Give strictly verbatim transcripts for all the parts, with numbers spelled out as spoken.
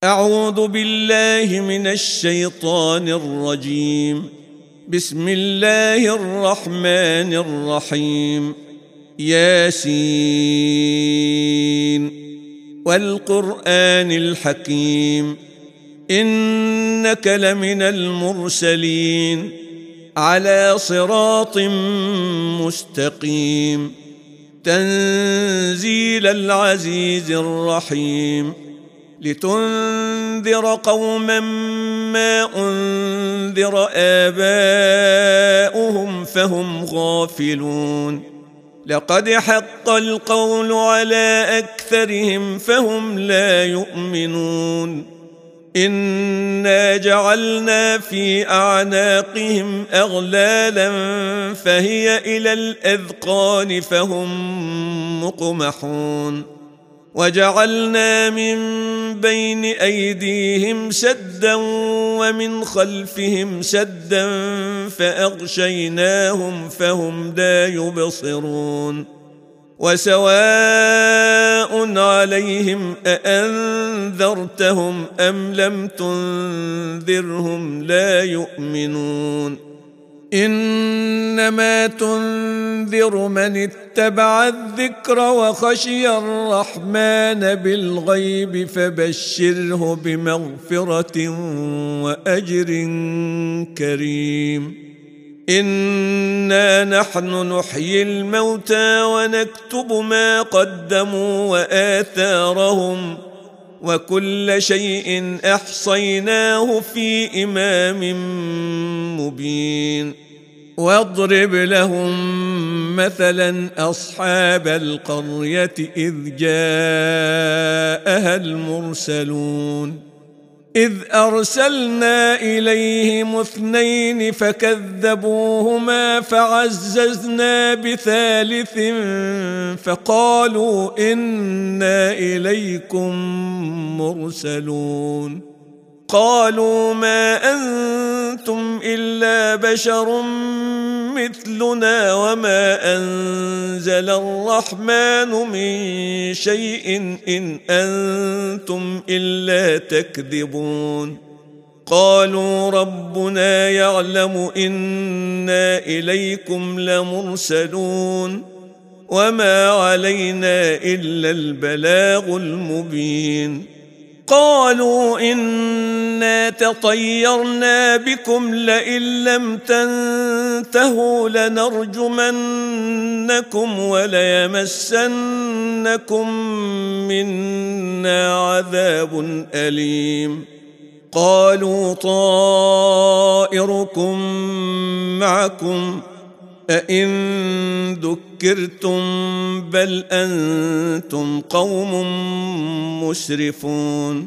أعوذ بالله من الشيطان الرجيم. بسم الله الرحمن الرحيم. ياسين والقرآن الحكيم إنك لمن المرسلين على صراط مستقيم تنزيل العزيز الرحيم لتنذر قوما ما أنذر آباؤهم فهم غافلون لقد حق القول على أكثرهم فهم لا يؤمنون إنا جعلنا في أعناقهم أغلالا فهي إلى الأذقان فهم مقمحون وجعلنا من بين أيديهم سدا ومن خلفهم سدا فأغشيناهم فهم لا يبصرون وسواء عليهم أأنذرتهم أم لم تنذرهم لا يؤمنون إنما تنذر من اتبع الذكر وخشي الرحمن بالغيب فبشره بمغفرة وأجر كريم إنا نحن نحيي الموتى ونكتب ما قدموا وآثارهم وكل شيء أحصيناه في إمام مبين واضرب لهم مثلا أصحاب القرية إذ جاءها المرسلون إذ أرسلنا إليهم اثنين فكذبوهما فعززنا بثالث فقالوا إنا إليكم مرسلون قالوا ما أنتم إلا بشر مثلنا وما أنزل الرحمن من شيء إن أنتم إلا تكذبون قالوا ربنا يعلم إنا إليكم لمرسلون وما علينا إلا البلاغ المبين قالوا إنا تطيرنا بكم لئن لم تنتهوا لنرجمنكم وليمسنكم منا عذاب أليم قالوا طائركم معكم أئن ذكرتم بل أنتم قوم مسرفون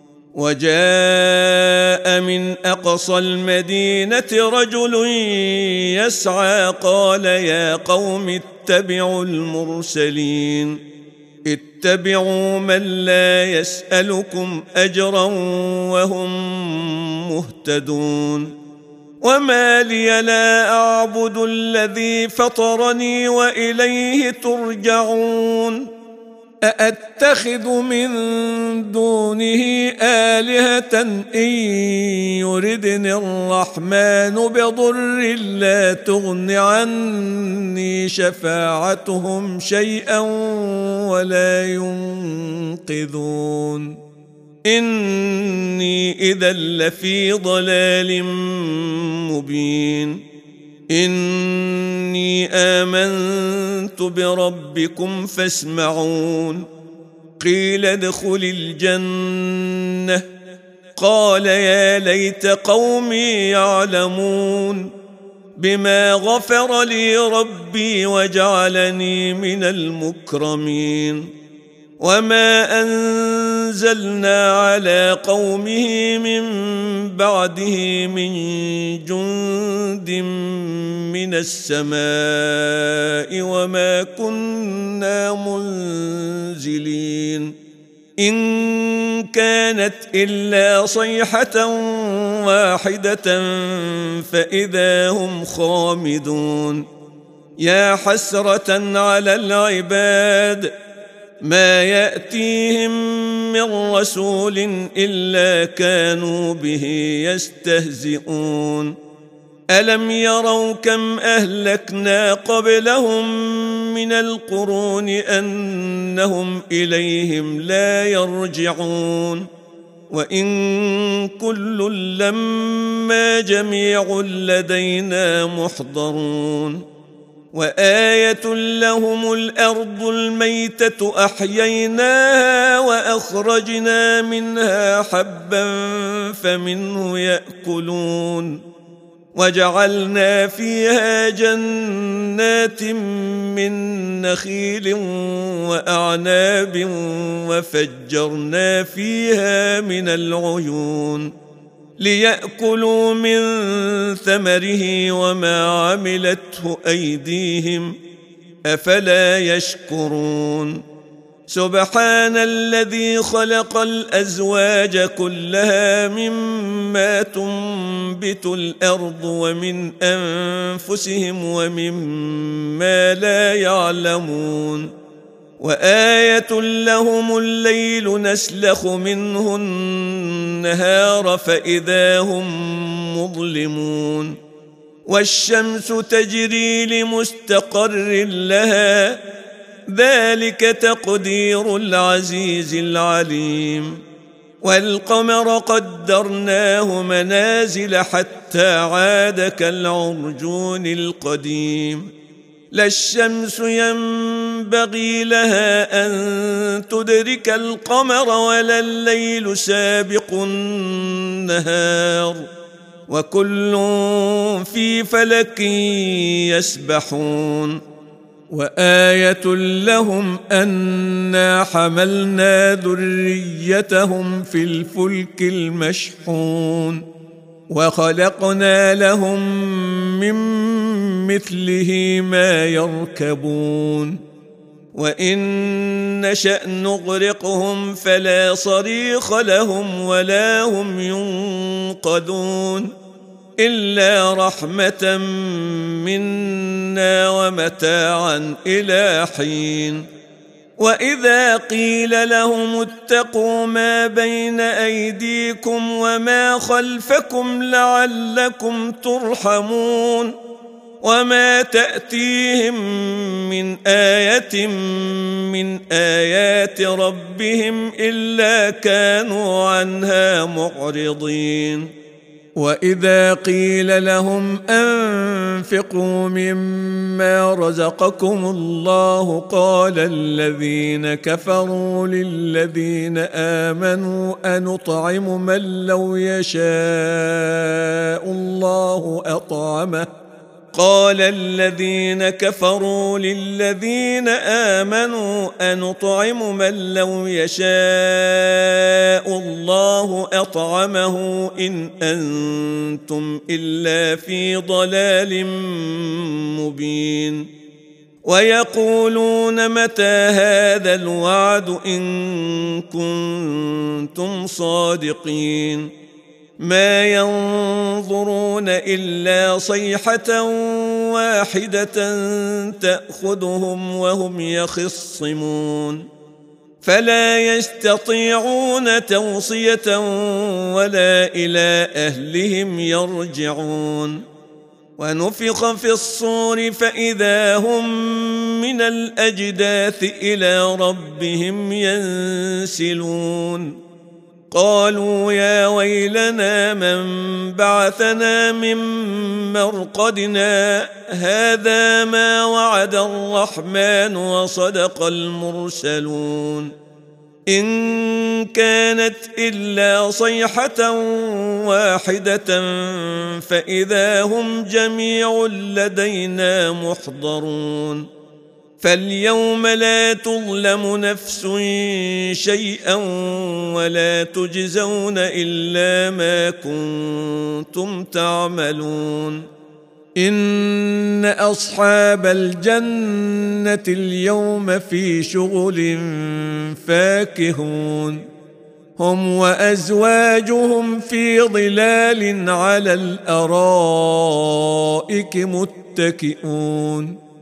وجاء من أقصى المدينة رجل يسعى قال يا قوم اتبعوا المرسلين اتبعوا من لا يسألكم أجرا وهم مهتدون وما لي لا أعبد الذي فطرني وإليه ترجعون أأتخذ من دونه آلهة إن يردني الرحمن بضر لا تغن عني شفاعتهم شيئا ولا ينقذون إني إذا لفي ضلال مبين إني آمنت بربكم فاسمعون قيل ادخل الجنة قال يا ليت قومي يعلمون بما غفر لي ربي وجعلني من المكرمين وما أنزلنا على قومه من بعده من جند من السماء وما كنا منزلين إن كانت إلا صيحة واحدة فإذا هم خامدون يا حسرة على العباد ما يأتيهم من رسول إلا كانوا به يستهزئون ألم يروا كم أهلكنا قبلهم من القرون أنهم إليهم لا يرجعون وإن كل لما جميع لدينا محضرون وآية لهم الأرض الميتة أحييناها وأخرجنا منها حبا فمنه يأكلون وجعلنا فيها جنات من نخيل وأعناب وفجرنا فيها من العيون ليأكلوا من ثمره وما عملته أيديهم أفلا يشكرون سبحان الذي خلق الأزواج كلها مما تنبت الأرض ومن أنفسهم ومما لا يعلمون وآية لهم الليل نسلخ منه النهار فإذا هم مظلمون والشمس تجري لمستقر لها ذلك تقدير العزيز العليم والقمر قدرناه منازل حتى عاد كالعرجون القديم لا الشمس ينبغي لها أن تدرك القمر ولا الليل سابق النهار وكل في فلك يسبحون وآية لهم أنا حملنا ذريتهم في الفلك المشحون وخلقنا لهم من مثله ما يركبون وإن نشأ نغرقهم فلا صريخ لهم ولا هم ينقذون إلا رحمة منا ومتاعا إلى حين وإذا قيل لهم اتقوا ما بين أيديكم وما خلفكم لعلكم ترحمون وما تأتيهم من آية من آيات ربهم إلا كانوا عنها معرضين وإذا قيل لهم أنفقوا مما رزقكم الله قال الذين كفروا للذين آمنوا أنطعم من لو يشاء الله أطعمه قال الذين كفروا للذين آمنوا أنطعم من لو يشاء الله أطعمه إن أنتم إلا في ضلال مبين ويقولون متى هذا الوعد إن كنتم صادقين ما ينظرون إلا صيحة واحدة تأخذهم وهم يخصمون فلا يستطيعون توصية ولا إلى أهلهم يرجعون ونفخ في الصور فإذا هم من الأجداث إلى ربهم ينسلون قالوا يا ويلنا من بعثنا من مرقدنا هذا ما وعد الرحمن وصدق المرسلون إن كانت إلا صيحة واحدة فإذا هم جميع لدينا محضرون فاليوم لا تظلم نفس شيئا ولا تجزون إلا ما كنتم تعملون إن أصحاب الجنة اليوم في شغل فاكهون هم وأزواجهم في ظلال على الأرائك متكئون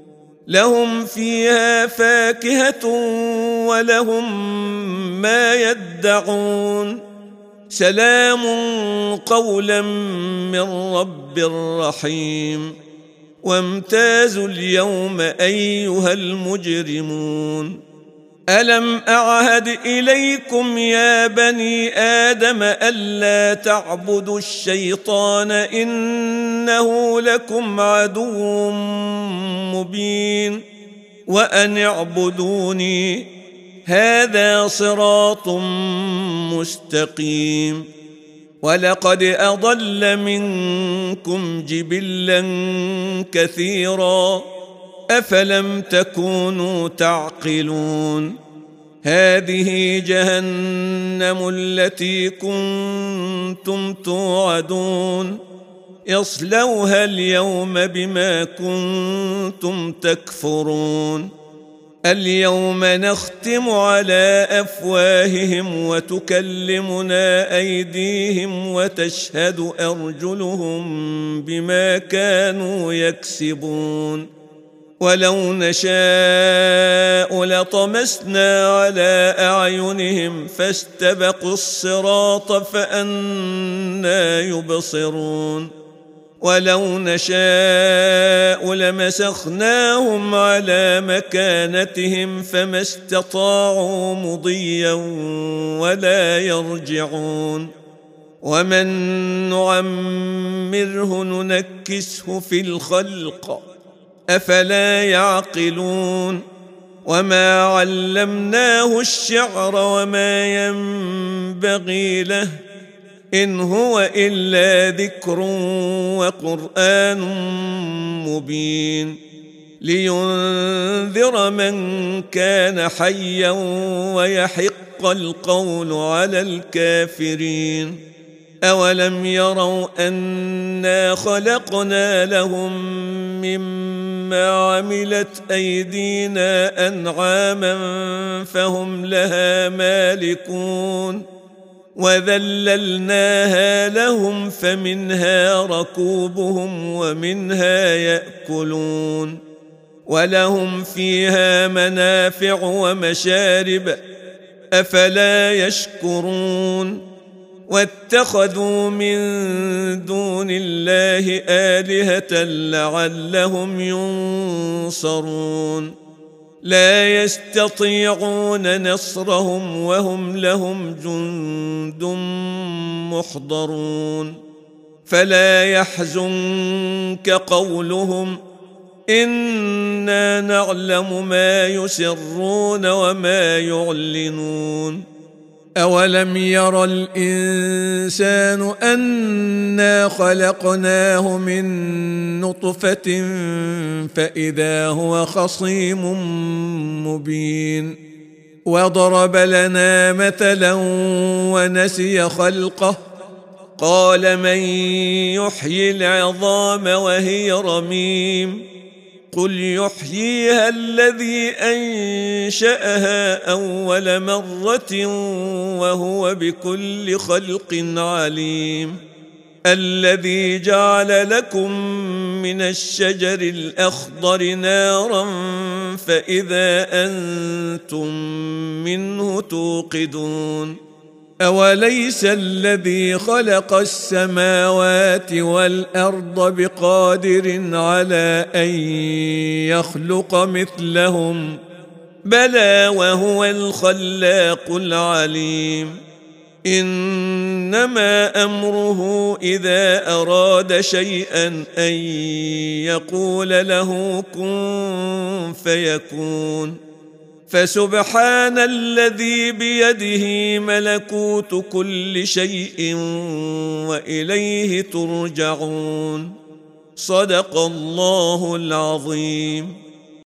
لهم فيها فاكهة ولهم ما يدعون سلام قولا من رب رحيم وامتازوا اليوم أيها المجرمون ألم أعهد إليكم يا بني آدم ألا تعبدوا الشيطان إنه لكم عدو مبين وأن اعبدوني هذا صراط مستقيم ولقد أضل منكم جبلا كثيرا أفلم تكونوا تعقلون هذه جهنم التي كنتم توعدون اصلوها اليوم بما كنتم تكفرون اليوم نختم على أفواههم وتكلمنا أيديهم وتشهد أرجلهم بما كانوا يكسبون ولو نشاء لطمسنا على أعينهم فاستبقوا الصراط فأنى يبصرون ولو نشاء لمسخناهم على مكانتهم فما استطاعوا مضيا ولا يرجعون ومن نعمره ننكسه في الخلق أفلا يعقلون وما علمناه الشعر وما ينبغي له إن هو إلا ذكر وقرآن مبين لينذر من كان حيا ويحق القول على الكافرين أولم يروا أنا خلقنا لهم مما عملت أيدينا أنعاما فهم لها مالكون وذللناها لهم فمنها ركوبهم ومنها يأكلون ولهم فيها منافع ومشارب أفلا يشكرون واتخذوا من دون الله آلهة لعلهم ينصرون لا يستطيعون نصرهم وهم لهم جند محضرون فلا يحزنك قولهم إنا نعلم ما يسرون وما يعلنون أولم ير الإنسان أنا خلقناه من نطفة فإذا هو خصيم مبين وضرب لنا مثلا ونسي خلقه قال من يحيي العظام وهي رميم قل يحييها الذي أنشأها أول مرة وهو بكل خلق عليم الذي جعل لكم من الشجر الأخضر نارا فإذا أنتم منه توقدون أوليس الذي خلق السماوات والأرض بقادر على أن يخلق مثلهم بلى وهو الخلاق العليم إنما أمره إذا أراد شيئا أن يقول له كن فيكون فسبحان الذي بيده ملكوت كل شيء وإليه ترجعون صدق الله العظيم.